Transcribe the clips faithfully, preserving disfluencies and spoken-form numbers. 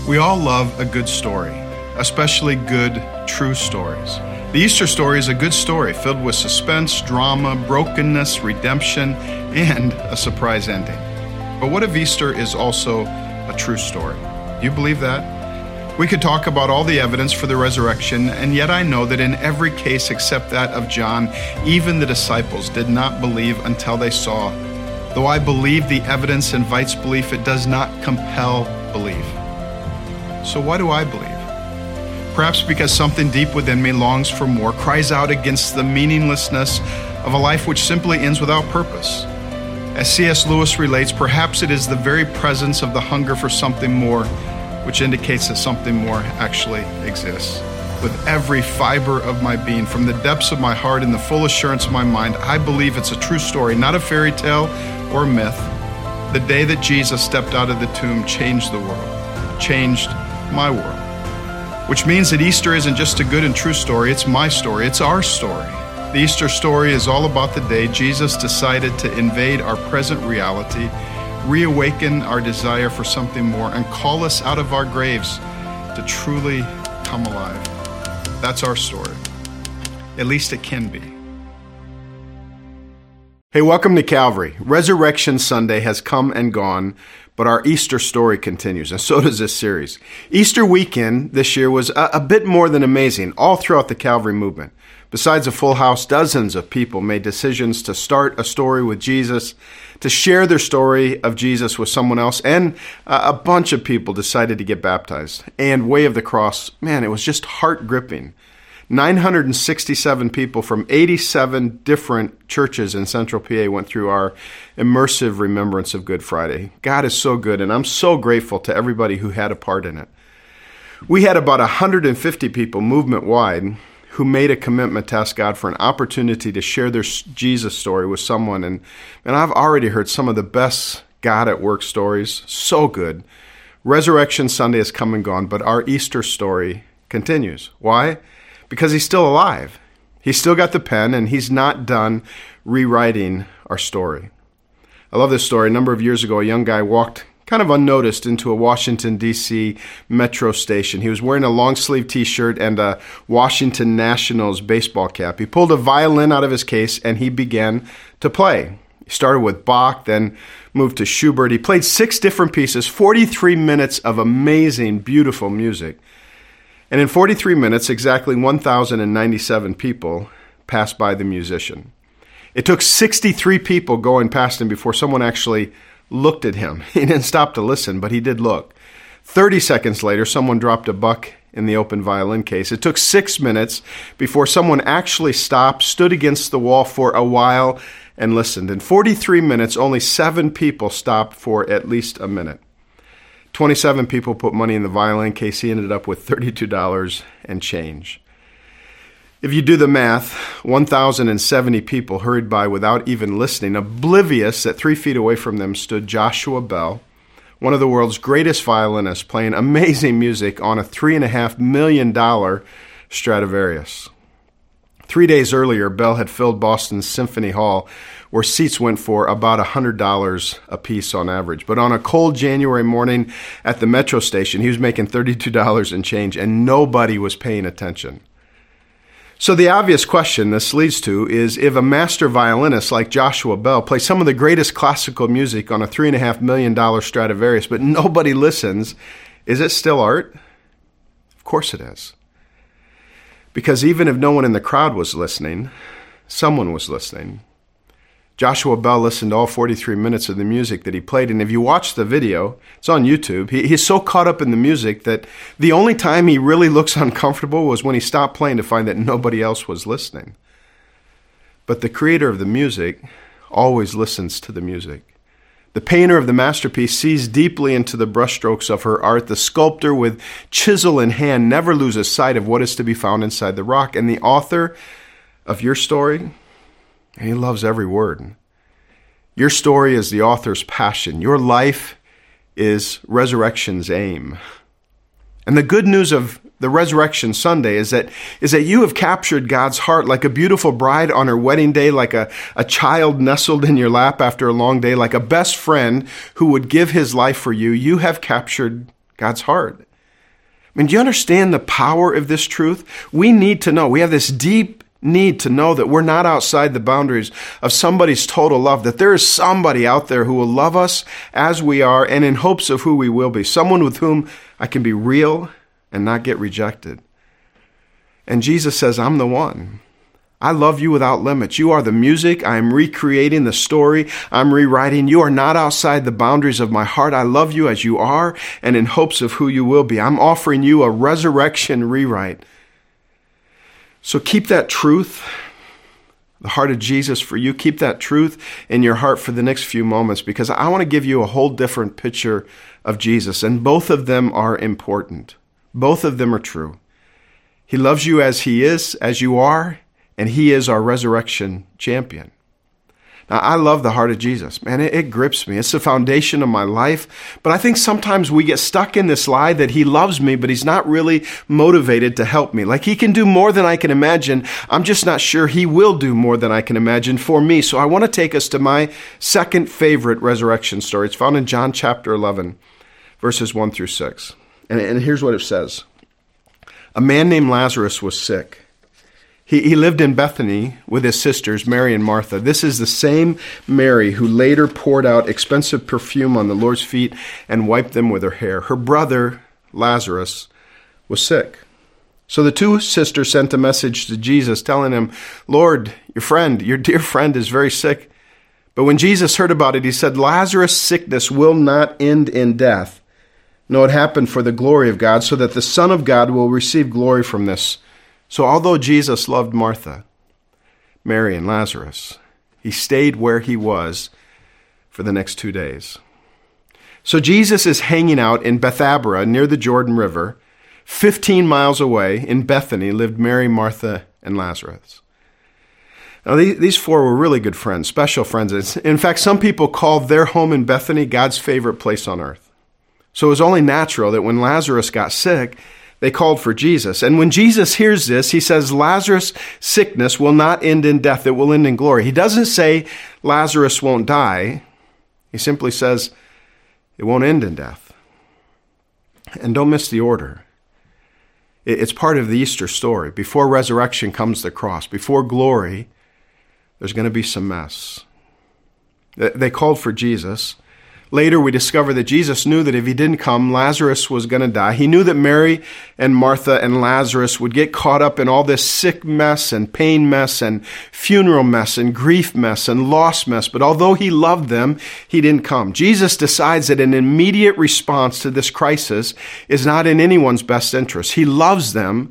We all love a good story, especially good, true stories. The Easter story is a good story filled with suspense, drama, brokenness, redemption, and a surprise ending. But what if Easter is also a true story? Do you believe that? We could talk about all the evidence for the resurrection, and yet I know that in every case except that of John, even the disciples did not believe until they saw. Though I believe the evidence invites belief, it does not compel belief. So why do I believe? Perhaps because something deep within me longs for more, cries out against the meaninglessness of a life which simply ends without purpose. As C S Lewis relates, perhaps it is the very presence of the hunger for something more which indicates that something more actually exists. With every fiber of my being, from the depths of my heart and the full assurance of my mind, I believe it's a true story, not a fairy tale or myth. The day that Jesus stepped out of the tomb changed the world, changed my world. Which means that Easter isn't just a good and true story, it's my story, it's our story. The Easter story is all about the day Jesus decided to invade our present reality, reawaken our desire for something more, and call us out of our graves to truly come alive. That's our story. At least it can be. Hey, welcome to Calvary. Resurrection Sunday has come and gone, but our Easter story continues, and so does this series. Easter weekend this year was a, a bit more than amazing all throughout the Calvary movement. Besides a full house, dozens of people made decisions to start a story with Jesus, to share their story of Jesus with someone else, and a, a bunch of people decided to get baptized. And Way of the Cross, man, it was just heart-gripping. nine hundred sixty-seven people from eighty-seven different churches in Central P A went through our immersive remembrance of Good Friday. God is so good, and I'm so grateful to everybody who had a part in it. We had about one hundred fifty people movement-wide who made a commitment to ask God for an opportunity to share their Jesus story with someone. And, and I've already heard some of the best God at work stories. So good. Resurrection Sunday has come and gone, but our Easter story continues. Why? Because he's still alive. He's still got the pen, and he's not done rewriting our story. I love this story. A number of years ago, a young guy walked kind of unnoticed into a Washington, D C metro station. He was wearing a long-sleeve T-shirt and a Washington Nationals baseball cap. He pulled a violin out of his case, and he began to play. He started with Bach, then moved to Schubert. He played six different pieces, forty-three minutes of amazing, beautiful music. And in forty-three minutes, exactly one thousand ninety-seven people passed by the musician. It took sixty-three people going past him before someone actually looked at him. He didn't stop to listen, but he did look. thirty seconds later, someone dropped a buck in the open violin case. It took six minutes before someone actually stopped, stood against the wall for a while, and listened. In forty-three minutes, only seven people stopped for at least a minute. twenty-seven people put money in the violin case. He ended up with thirty-two dollars and change. If you do the math, one thousand seventy people hurried by without even listening. Oblivious that three feet away from them stood Joshua Bell, one of the world's greatest violinists, playing amazing music on a three point five million dollars Stradivarius. Three days earlier, Bell had filled Boston's Symphony Hall, where seats went for about one hundred dollars a piece on average. But on a cold January morning at the metro station, he was making thirty-two dollars and change, and nobody was paying attention. So the obvious question this leads to is, if a master violinist like Joshua Bell plays some of the greatest classical music on a three point five million dollars Stradivarius, but nobody listens, is it still art? Of course it is. Because even if no one in the crowd was listening, someone was listening. Joshua Bell listened to all forty-three minutes of the music that he played, and if you watch the video, it's on YouTube, he, he's so caught up in the music that the only time he really looks uncomfortable was when he stopped playing to find that nobody else was listening. But the creator of the music always listens to the music. The painter of the masterpiece sees deeply into the brushstrokes of her art. The sculptor with chisel in hand never loses sight of what is to be found inside the rock. And the author of your story, he loves every word. Your story is the author's passion. Your life is resurrection's aim. And the good news of the Resurrection Sunday is that is that you have captured God's heart like a beautiful bride on her wedding day, like a, a child nestled in your lap after a long day, like a best friend who would give his life for you. You have captured God's heart. I mean, do you understand the power of this truth? We need to know. We have this deep need to know that we're not outside the boundaries of somebody's total love, that there is somebody out there who will love us as we are and in hopes of who we will be, someone with whom I can be real and not get rejected. And Jesus says, I'm the one. I love you without limits. You are the music. I am recreating the story. I'm rewriting. You are not outside the boundaries of my heart. I love you as you are and in hopes of who you will be. I'm offering you a resurrection rewrite. So keep that truth, the heart of Jesus for you. Keep that truth in your heart for the next few moments, because I want to give you a whole different picture of Jesus. And both of them are important. Both of them are true. He loves you as he is, as you are, and he is our resurrection champion. Now, I love the heart of Jesus. Man, it, it grips me. It's the foundation of my life. But I think sometimes we get stuck in this lie that he loves me, but he's not really motivated to help me. Like he can do more than I can imagine. I'm just not sure he will do more than I can imagine for me. So I want to take us to my second favorite resurrection story. It's found in John chapter eleven, verses one through six. And, and here's what it says. A man named Lazarus was sick. He, he lived in Bethany with his sisters, Mary and Martha. This is the same Mary who later poured out expensive perfume on the Lord's feet and wiped them with her hair. Her brother, Lazarus, was sick. So the two sisters sent a message to Jesus telling him, Lord, your friend, your dear friend is very sick. But when Jesus heard about it, he said, Lazarus' sickness will not end in death. No, it happened for the glory of God, so that the Son of God will receive glory from this. So although Jesus loved Martha, Mary, and Lazarus, he stayed where he was for the next two days. So Jesus is hanging out in Bethabara near the Jordan River. Fifteen miles away in Bethany lived Mary, Martha, and Lazarus. Now these four were really good friends, special friends. In fact, some people called their home in Bethany God's favorite place on earth. So it was only natural that when Lazarus got sick, they called for Jesus. And when Jesus hears this, he says, Lazarus' sickness will not end in death. It will end in glory. He doesn't say Lazarus won't die. He simply says it won't end in death. And don't miss the order. It's part of the Easter story. Before resurrection comes the cross. Before glory, there's going to be some mess. They called for Jesus. Later, we discover that Jesus knew that if he didn't come, Lazarus was going to die. He knew that Mary and Martha and Lazarus would get caught up in all this sick mess and pain mess and funeral mess and grief mess and loss mess. But although he loved them, he didn't come. Jesus decides that an immediate response to this crisis is not in anyone's best interest. He loves them,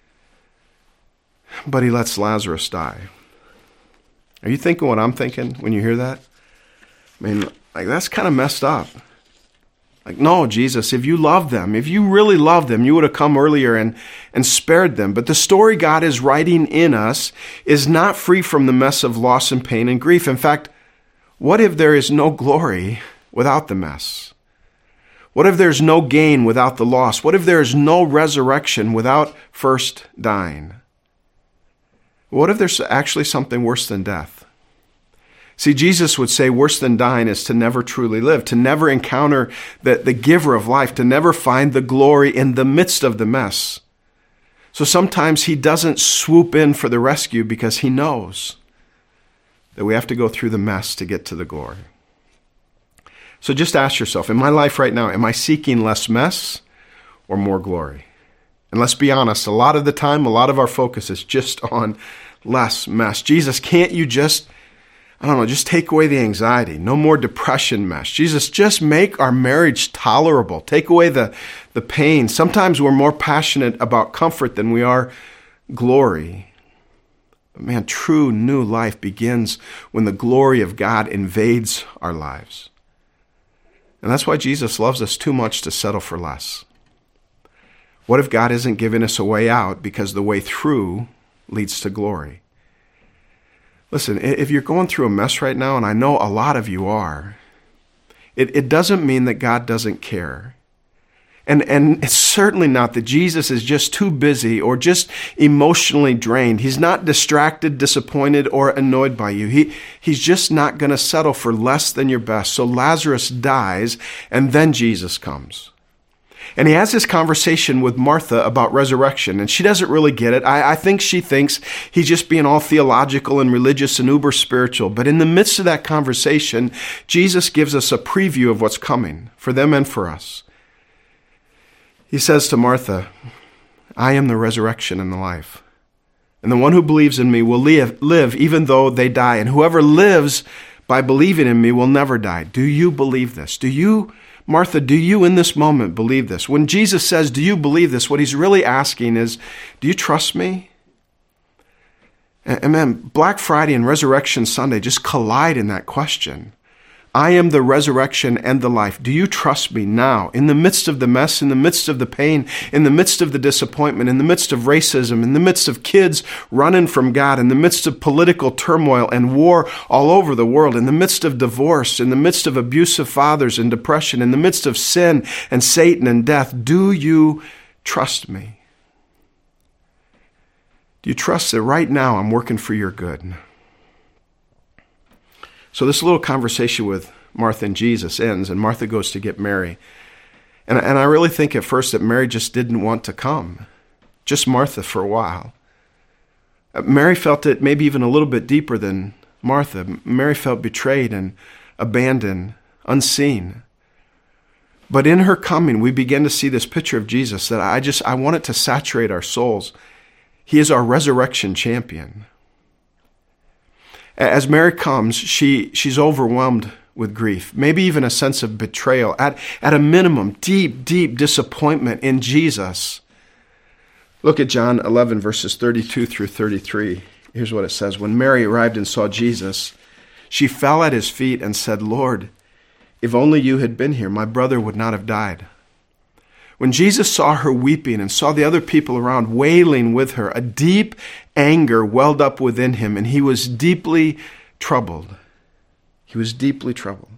but he lets Lazarus die. Are you thinking what I'm thinking when you hear that? I mean, like, that's kind of messed up. Like, no, Jesus, if you love them, if you really love them, you would have come earlier and, and spared them. But the story God is writing in us is not free from the mess of loss and pain and grief. In fact, what if there is no glory without the mess? What if there's no gain without the loss? What if there is no resurrection without first dying? What if there's actually something worse than death? See, Jesus would say worse than dying is to never truly live, to never encounter the, the giver of life, to never find the glory in the midst of the mess. So sometimes he doesn't swoop in for the rescue because he knows that we have to go through the mess to get to the glory. So just ask yourself, in my life right now, am I seeking less mess or more glory? And let's be honest, a lot of the time, a lot of our focus is just on less mess. Jesus, can't you just I don't know, just take away the anxiety. No more depression mess. Jesus, just make our marriage tolerable. Take away the, the pain. Sometimes we're more passionate about comfort than we are glory. But man, true new life begins when the glory of God invades our lives. And that's why Jesus loves us too much to settle for less. What if God isn't giving us a way out because the way through leads to glory? Listen, if you're going through a mess right now, and I know a lot of you are, it, it doesn't mean that God doesn't care. And, and it's certainly not that Jesus is just too busy or just emotionally drained. He's not distracted, disappointed, or annoyed by you. He, he's just not going to settle for less than your best. So Lazarus dies, and then Jesus comes. And he has this conversation with Martha about resurrection, and she doesn't really get it. I, I think she thinks he's just being all theological and religious and uber spiritual. But in the midst of that conversation, Jesus gives us a preview of what's coming for them and for us. He says to Martha, I am the resurrection and the life. And the one who believes in me will live, live even though they die. And whoever lives by believing in me will never die. Do you believe this? Do you Martha, do you in this moment believe this? When Jesus says, do you believe this? What he's really asking is, do you trust me? And man, Black Friday and Resurrection Sunday just collide in that question. I am the resurrection and the life. Do you trust me now? In the midst of the mess, in the midst of the pain, in the midst of the disappointment, in the midst of racism, in the midst of kids running from God, in the midst of political turmoil and war all over the world, in the midst of divorce, in the midst of abusive fathers and depression, in the midst of sin and Satan and death, do you trust me? Do you trust that right now I'm working for your good? So this little conversation with Martha and Jesus ends, and Martha goes to get Mary. And, and I really think at first that Mary just didn't want to come. Just Martha for a while. Mary felt it maybe even a little bit deeper than Martha. Mary felt betrayed and abandoned, unseen. But in her coming, we begin to see this picture of Jesus that I just, I want it to saturate our souls. He is our resurrection champion. As Mary comes, she, she's overwhelmed with grief, maybe even a sense of betrayal. At, at a minimum, deep, deep disappointment in Jesus. Look at John eleven, verses thirty-two through thirty-three. Here's what it says. When Mary arrived and saw Jesus, she fell at his feet and said, Lord, if only you had been here, my brother would not have died. When Jesus saw her weeping and saw the other people around wailing with her, a deep anger welled up within him, and he was deeply troubled. He was deeply troubled.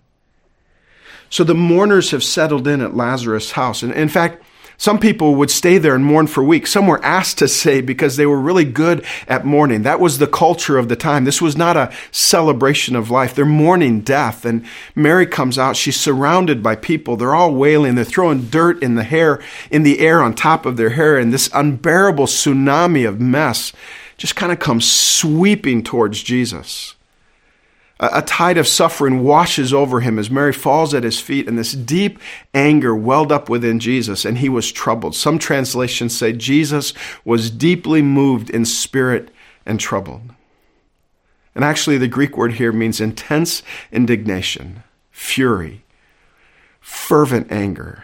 So the mourners have settled in at Lazarus' house. And in fact, some people would stay there and mourn for weeks. Some were asked to stay because they were really good at mourning. That was the culture of the time. This was not a celebration of life. They're mourning death. And Mary comes out. She's surrounded by people. They're all wailing. They're throwing dirt in the hair, in the air on top of their hair. And this unbearable tsunami of mess just kind of comes sweeping towards Jesus. A tide of suffering washes over him as Mary falls at his feet, and this deep anger welled up within Jesus, and he was troubled. Some translations say Jesus was deeply moved in spirit and troubled. And actually, the Greek word here means intense indignation, fury, fervent anger.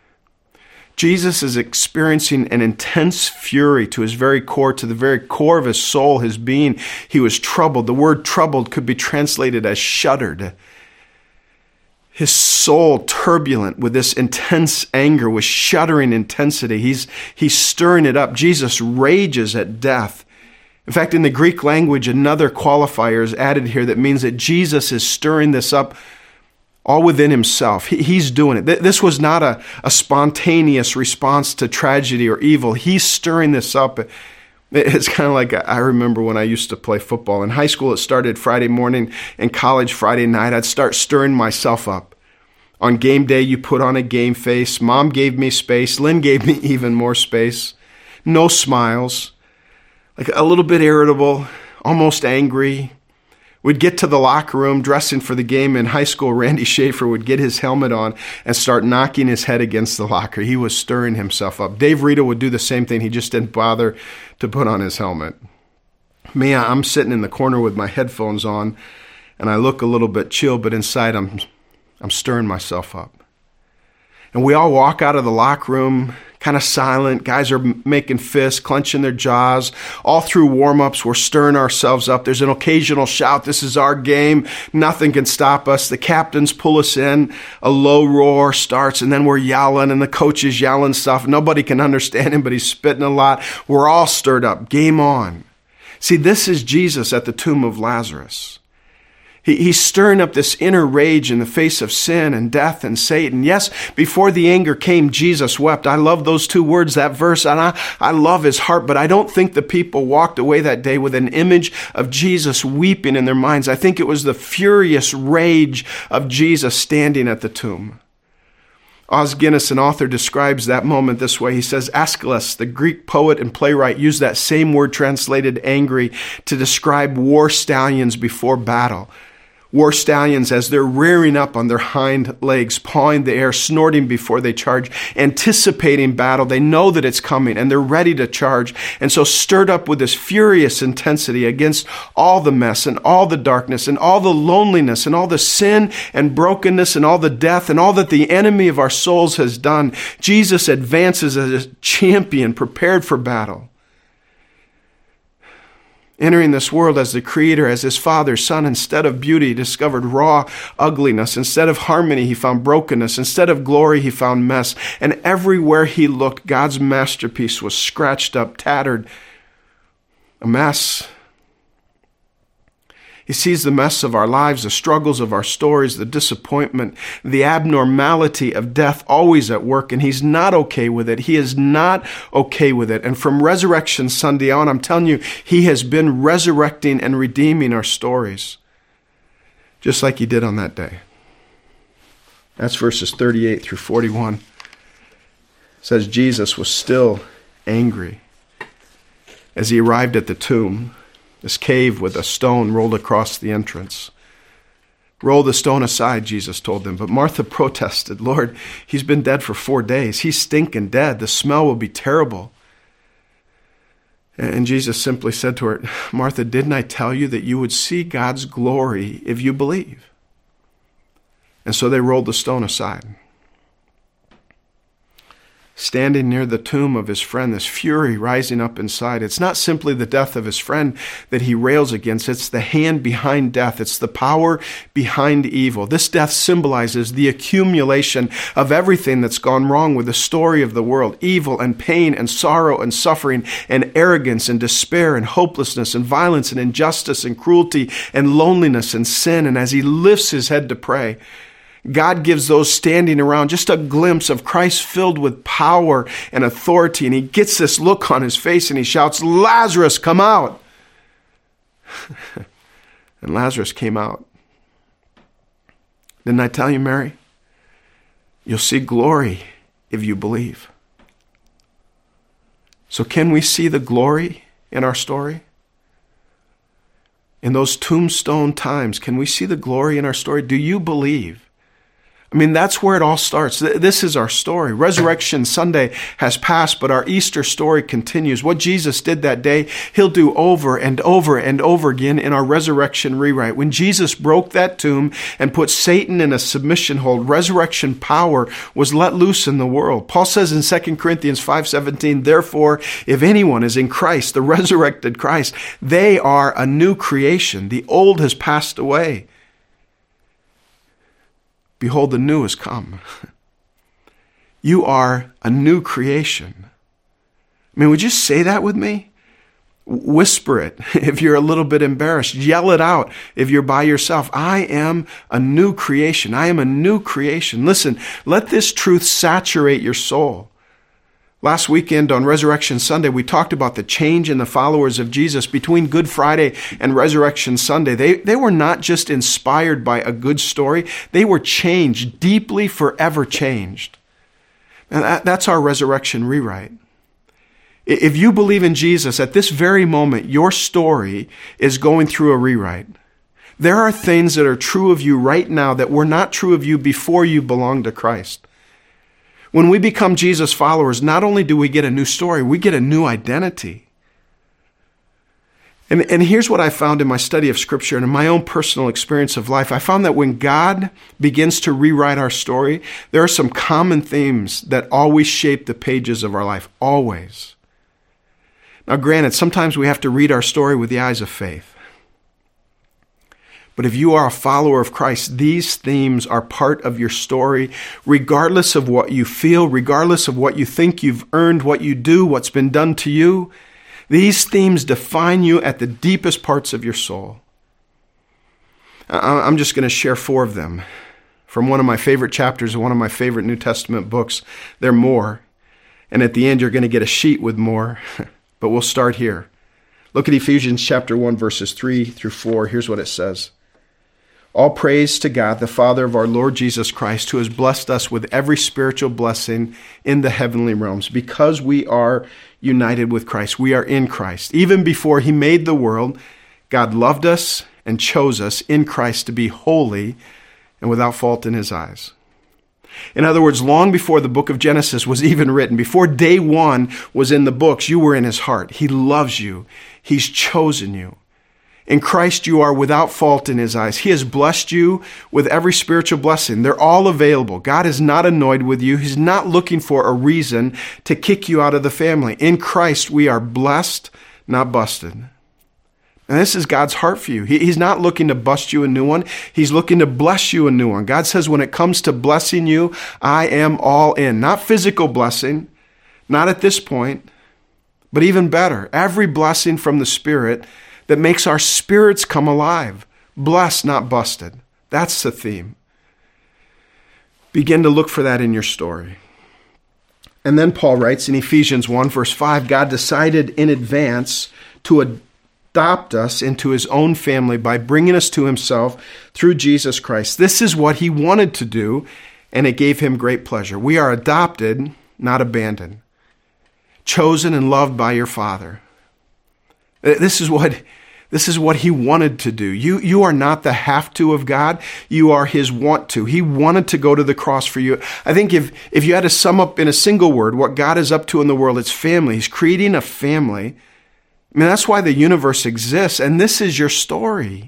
Jesus is experiencing an intense fury to his very core, to the very core of his soul, his being. He was troubled. The word troubled could be translated as shuddered. His soul, turbulent with this intense anger, with shuddering intensity. He's, he's stirring it up. Jesus rages at death. In fact, in the Greek language, another qualifier is added here that means that Jesus is stirring this up all within himself. He, he's doing it. This was not a, a spontaneous response to tragedy or evil. He's stirring this up. It's kind of like, I remember when I used to play football. In high school, it started Friday morning. In college, Friday night, I'd start stirring myself up. On game day, you put on a game face. Mom gave me space. Lynn gave me even more space. No smiles. Like a little bit irritable, almost angry. We'd get to the locker room dressing for the game. In high school, Randy Schaefer would get his helmet on and start knocking his head against the locker. He was stirring himself up. Dave Rita would do the same thing. He just didn't bother to put on his helmet. Me, I'm sitting in the corner with my headphones on, and I look a little bit chill, but inside I'm, I'm stirring myself up. And we all walk out of the locker room kind of silent. Guys are making fists, clenching their jaws. All through warm-ups, we're stirring ourselves up. There's an occasional shout, this is our game. Nothing can stop us. The captains pull us in. A low roar starts, and then we're yelling, and the coach is yelling stuff. Nobody can understand him, but he's spitting a lot. We're all stirred up. Game on. See, this is Jesus at the tomb of Lazarus. He, he's stirring up this inner rage in the face of sin and death and Satan. Yes, before the anger came, Jesus wept. I love those two words, that verse, and I, I love his heart, but I don't think the people walked away that day with an image of Jesus weeping in their minds. I think it was the furious rage of Jesus standing at the tomb. Os Guinness, an author, describes that moment this way. He says, Aeschylus, the Greek poet and playwright, used that same word translated angry to describe war stallions before battle. War stallions, as they're rearing up on their hind legs, pawing the air, snorting before they charge, anticipating battle. They know that it's coming and they're ready to charge. And so stirred up with this furious intensity against all the mess and all the darkness and all the loneliness and all the sin and brokenness and all the death and all that the enemy of our souls has done, Jesus advances as a champion prepared for battle. Entering this world as the creator, as his father's son, instead of beauty, he discovered raw ugliness. Instead of harmony, he found brokenness. Instead of glory, he found mess. And everywhere he looked, God's masterpiece was scratched up, tattered, a mess. He sees the mess of our lives, the struggles of our stories, the disappointment, the abnormality of death always at work, and he's not okay with it. He is not okay with it. And from Resurrection Sunday on, I'm telling you, he has been resurrecting and redeeming our stories, just like he did on that day. That's verses thirty-eight through forty-one. It says Jesus was still angry as he arrived at the tomb. This cave with a stone rolled across the entrance. Roll the stone aside, Jesus told them. But Martha protested, Lord, he's been dead for four days. He's stinking dead. The smell will be terrible. And Jesus simply said to her, Martha, didn't I tell you that you would see God's glory if you believe? And so they rolled the stone aside. Standing near the tomb of his friend, this fury rising up inside. It's not simply the death of his friend that he rails against. It's the hand behind death. It's the power behind evil. This death symbolizes the accumulation of everything that's gone wrong with the story of the world. Evil and pain and sorrow and suffering and arrogance and despair and hopelessness and violence and injustice and cruelty and loneliness and sin. And as he lifts his head to pray, God gives those standing around just a glimpse of Christ filled with power and authority. And he gets this look on his face and he shouts, Lazarus, come out. And Lazarus came out. Didn't I tell you, Mary? You'll see glory if you believe. So can we see the glory in our story? In those tombstone times, can we see the glory in our story? Do you believe? I mean, that's where it all starts. This is our story. Resurrection Sunday has passed, but our Easter story continues. What Jesus did that day, he'll do over and over and over again in our resurrection rewrite. When Jesus broke that tomb and put Satan in a submission hold, resurrection power was let loose in the world. Paul says in Second Corinthians five seventeen, therefore, if anyone is in Christ, the resurrected Christ, they are a new creation. The old has passed away. Behold, the new has come. You are a new creation. I mean, would you say that with me? Whisper it if you're a little bit embarrassed. Yell it out if you're by yourself. I am a new creation. I am a new creation. Listen, let this truth saturate your soul. Last weekend on Resurrection Sunday, we talked about the change in the followers of Jesus between Good Friday and Resurrection Sunday. They, they were not just inspired by a good story. They were changed, deeply, forever changed. And that, that's our resurrection rewrite. If you believe in Jesus, at this very moment, your story is going through a rewrite. There are things that are true of you right now that were not true of you before you belonged to Christ. When we become Jesus followers, not only do we get a new story, we get a new identity. And, and here's what I found in my study of Scripture and in my own personal experience of life. I found that when God begins to rewrite our story, there are some common themes that always shape the pages of our life, always. Now, granted, sometimes we have to read our story with the eyes of faith. But if you are a follower of Christ, these themes are part of your story, regardless of what you feel, regardless of what you think you've earned, what you do, what's been done to you. These themes define you at the deepest parts of your soul. I'm just going to share four of them from one of my favorite chapters of one of my favorite New Testament books. There are more. And at the end, you're going to get a sheet with more. But we'll start here. Look at Ephesians chapter one, verses three through four. Here's what it says. All praise to God, the Father of our Lord Jesus Christ, who has blessed us with every spiritual blessing in the heavenly realms. Because we are united with Christ, we are in Christ. Even before he made the world, God loved us and chose us in Christ to be holy and without fault in his eyes. In other words, long before the book of Genesis was even written, before day one was in the books, you were in his heart. He loves you. He's chosen you. In Christ, you are without fault in his eyes. He has blessed you with every spiritual blessing. They're all available. God is not annoyed with you. He's not looking for a reason to kick you out of the family. In Christ, we are blessed, not busted. And this is God's heart for you. He, he's not looking to bust you a new one. He's looking to bless you a new one. God says, when it comes to blessing you, I am all in. Not physical blessing, not at this point, but even better, every blessing from the Spirit that makes our spirits come alive. Blessed, not busted. That's the theme. Begin to look for that in your story. And then Paul writes in Ephesians one, verse five, God decided in advance to adopt us into his own family by bringing us to himself through Jesus Christ. This is what he wanted to do, and it gave him great pleasure. We are adopted, not abandoned. Chosen and loved by your Father. This is what this is what he wanted to do. You, you are not the have to of God. You are his want to. He wanted to go to the cross for you. I think if, if you had to sum up in a single word what God is up to in the world, it's family. He's creating a family. I mean, that's why the universe exists, and this is your story.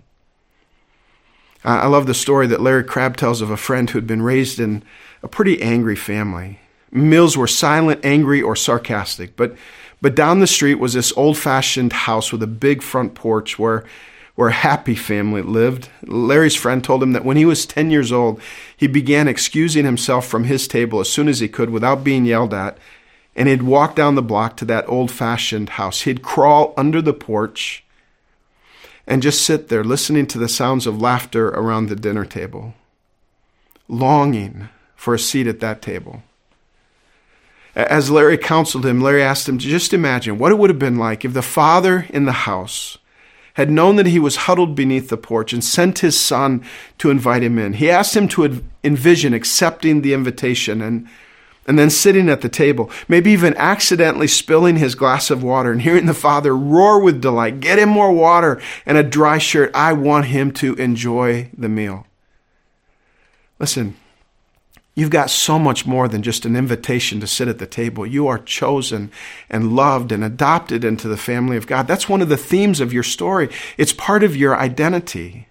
I love the story that Larry Crabb tells of a friend who had been raised in a pretty angry family. Meals were silent, angry, or sarcastic, but But down the street was this old-fashioned house with a big front porch where, where a happy family lived. Larry's friend told him that when he was ten years old, he began excusing himself from his table as soon as he could without being yelled at, and he'd walk down the block to that old-fashioned house. He'd crawl under the porch and just sit there listening to the sounds of laughter around the dinner table, longing for a seat at that table. As Larry counseled him, Larry asked him to just imagine what it would have been like if the father in the house had known that he was huddled beneath the porch and sent his son to invite him in. He asked him to envision accepting the invitation and, and then sitting at the table, maybe even accidentally spilling his glass of water and hearing the father roar with delight, "Get him more water and a dry shirt. I want him to enjoy the meal." Listen, you've got so much more than just an invitation to sit at the table. You are chosen and loved and adopted into the family of God. That's one of the themes of your story. It's part of your identity.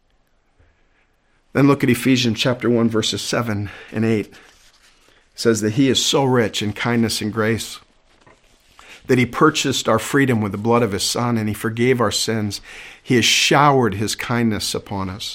Then look at Ephesians chapter one, verses seven and eight. It says that he is so rich in kindness and grace that he purchased our freedom with the blood of his Son, and he forgave our sins. He has showered his kindness upon us.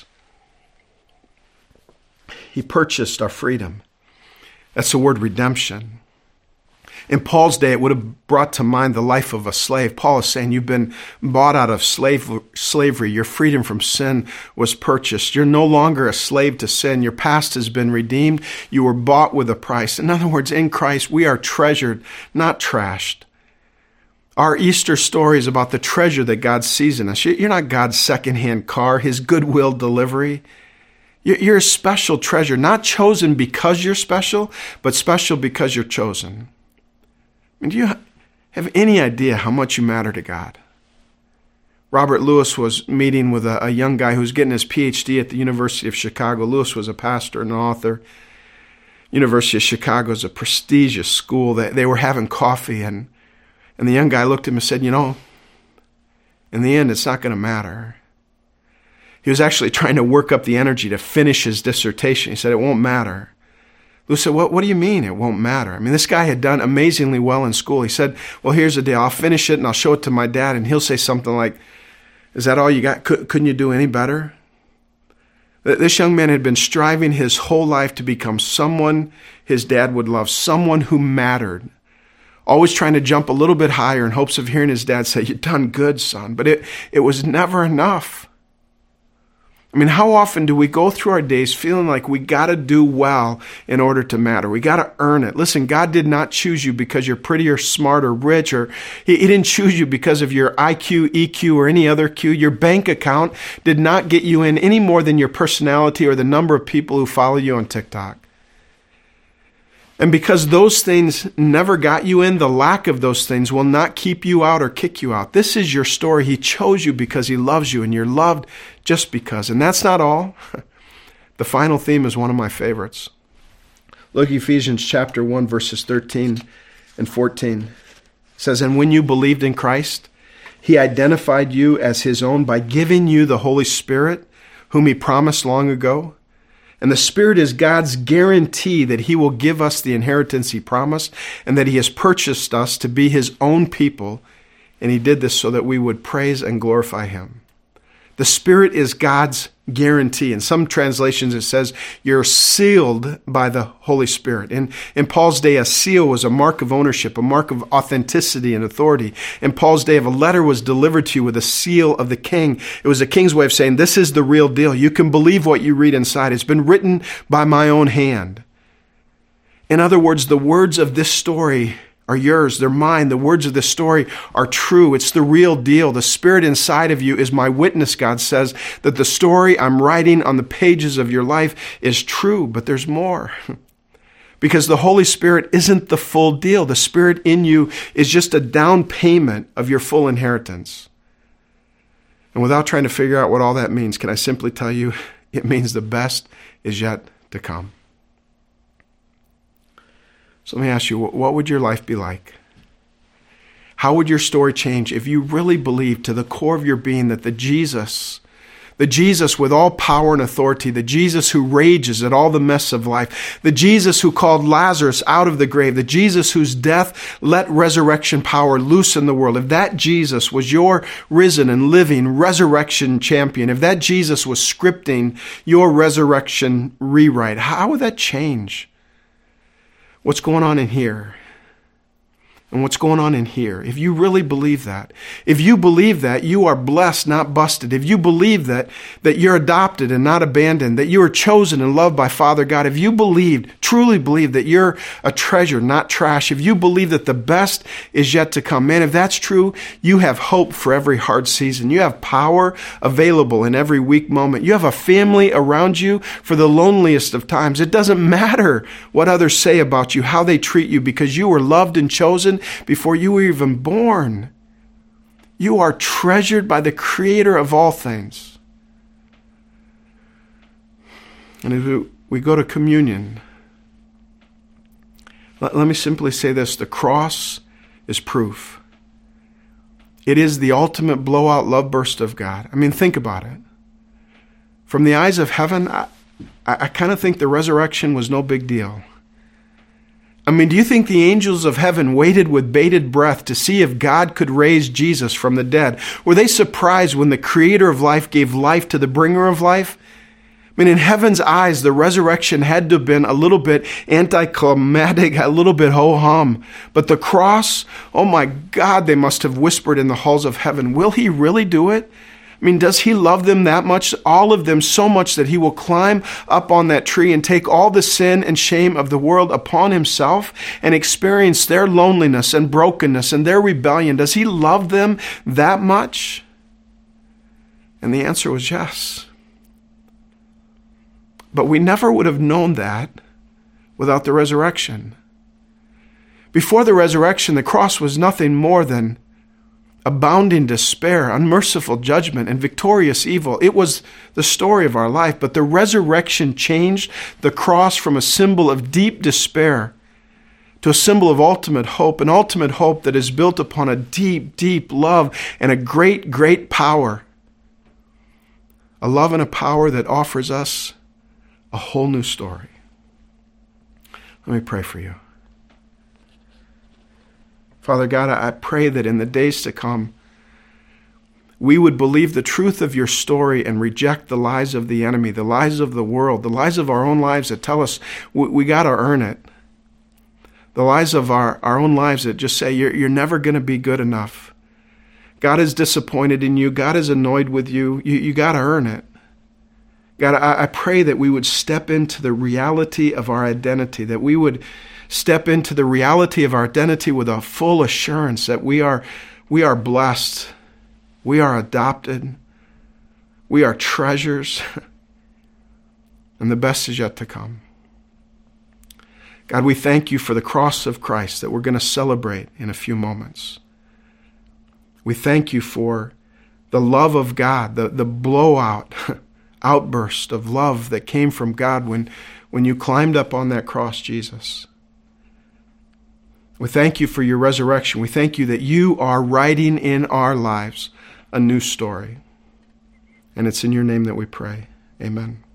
He purchased our freedom. That's the word redemption. In Paul's day, it would have brought to mind the life of a slave. Paul is saying you've been bought out of slave, slavery. Your freedom from sin was purchased. You're no longer a slave to sin. Your past has been redeemed. You were bought with a price. In other words, in Christ, we are treasured, not trashed. Our Easter story is about the treasure that God sees in us. You're not God's secondhand car, his goodwill delivery. You're a special treasure, not chosen because you're special, but special because you're chosen. I mean, do you have any idea how much you matter to God? Robert Lewis was meeting with a, a young guy who was getting his P H D at the University of Chicago. Lewis was a pastor and an author. University of Chicago is a prestigious school. They, they were having coffee, and, and the young guy looked at him and said, you know, in the end, it's not going to matter. He was actually trying to work up the energy to finish his dissertation. He said, it won't matter. Lewis said, what, what do you mean it won't matter? I mean, this guy had done amazingly well in school. He said, well, here's the deal. I'll finish it and I'll show it to my dad, and he'll say something like, is that all you got? Could, couldn't you do any better? This young man had been striving his whole life to become someone his dad would love, someone who mattered, always trying to jump a little bit higher in hopes of hearing his dad say, you've done good, son. But it, it was never enough. I mean, how often do we go through our days feeling like we got to do well in order to matter? We got to earn it. Listen, God did not choose you because you're pretty or smart or rich, or he, he didn't choose you because of your I Q, E Q, or any other Q. Your bank account did not get you in any more than your personality or the number of people who follow you on TikTok. And because those things never got you in, the lack of those things will not keep you out or kick you out. This is your story. He chose you because he loves you, and you're loved just because. And that's not all. The final theme is one of my favorites. Look, Ephesians chapter one, verses thirteen and fourteen. It says, "And when you believed in Christ, he identified you as his own by giving you the Holy Spirit, whom he promised long ago. And the Spirit is God's guarantee that he will give us the inheritance he promised and that he has purchased us to be his own people. And he did this so that we would praise and glorify him." The Spirit is God's guarantee. In some translations, it says you're sealed by the Holy Spirit. In, in Paul's day, a seal was a mark of ownership, a mark of authenticity and authority. In Paul's day, if a letter was delivered to you with a seal of the king, it was a king's way of saying, this is the real deal. You can believe what you read inside. It's been written by my own hand. In other words, the words of this story are yours. They're mine. The words of this story are true. It's the real deal. The Spirit inside of you is my witness, God says, that the story I'm writing on the pages of your life is true. But there's more. Because the Holy Spirit isn't the full deal. The Spirit in you is just a down payment of your full inheritance. And without trying to figure out what all that means, can I simply tell you, it means the best is yet to come. So let me ask you, what would your life be like? How would your story change if you really believed to the core of your being that the Jesus, the Jesus with all power and authority, the Jesus who rages at all the mess of life, the Jesus who called Lazarus out of the grave, the Jesus whose death let resurrection power loose in the world, if that Jesus was your risen and living resurrection champion, if that Jesus was scripting your resurrection rewrite, how would that change what's going on in here and what's going on in here? If you really believe that, if you believe that, you are blessed, not busted. If you believe that, that you're adopted and not abandoned, that you are chosen and loved by Father God, if you believed, truly believe that you're a treasure, not trash, if you believe that the best is yet to come, man, if that's true, you have hope for every hard season. You have power available in every weak moment. You have a family around you for the loneliest of times. It doesn't matter what others say about you, how they treat you, because you were loved and chosen before you were even born. You are treasured by the Creator of all things. And as we go to communion, let, let me simply say this. The cross is proof. It is the ultimate blowout love burst of God. I mean, think about it. From the eyes of heaven, I, I, I kind of think the resurrection was no big deal. I mean, do you think the angels of heaven waited with bated breath to see if God could raise Jesus from the dead? Were they surprised when the Creator of life gave life to the bringer of life? I mean, in heaven's eyes, the resurrection had to have been a little bit anticlimactic, a little bit ho-hum. But the cross, oh my God, they must have whispered in the halls of heaven, will he really do it? I mean, does he love them that much, all of them so much that he will climb up on that tree and take all the sin and shame of the world upon himself and experience their loneliness and brokenness and their rebellion? Does he love them that much? And the answer was yes. But we never would have known that without the resurrection. Before the resurrection, the cross was nothing more than abounding despair, unmerciful judgment, and victorious evil. It was the story of our life, but the resurrection changed the cross from a symbol of deep despair to a symbol of ultimate hope, an ultimate hope that is built upon a deep, deep love and a great, great power. A love and a power that offers us a whole new story. Let me pray for you. Father God, I pray that in the days to come, we would believe the truth of your story and reject the lies of the enemy, the lies of the world, the lies of our own lives that tell us we, we got to earn it. The lies of our, our own lives that just say you're, you're never going to be good enough. God is disappointed in you. God is annoyed with you. You, you got to earn it. God, I, I pray that we would step into the reality of our identity, that we would step into the reality of our identity with a full assurance that we are, we are blessed, we are adopted, we are treasures, and the best is yet to come. God, we thank you for the cross of Christ that we're going to celebrate in a few moments. We thank you for the love of God, the, the blowout outburst of love that came from God when, when you climbed up on that cross, Jesus. We thank you for your resurrection. We thank you that you are writing in our lives a new story. And it's in your name that we pray. Amen.